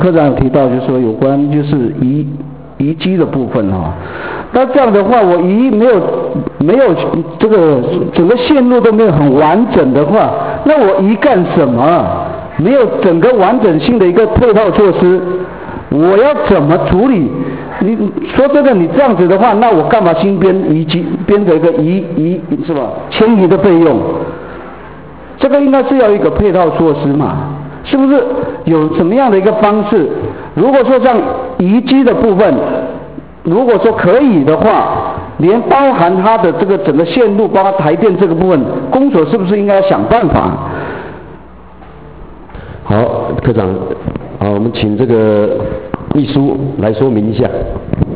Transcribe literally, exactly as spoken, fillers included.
科长提到就是说有关就是移移机的部分哈、哦，那这样的话我移没有没有这个整个线路都没有很完整的话，那我移干什么？没有整个完整性的一个配套措施，我要怎么处理？你说真的，你这样子的话，那我干嘛新编移机编的一个移移是吧？迁移的费用，这个应该是要一个配套措施嘛，是不是？有什么样的一个方式？如果说像移机的部分，如果说可以的话，连包含它的这个整个线路，包括台电这个部分，公所是不是应该想办法？ 好，科长，好，我们请这个秘书来说明一下。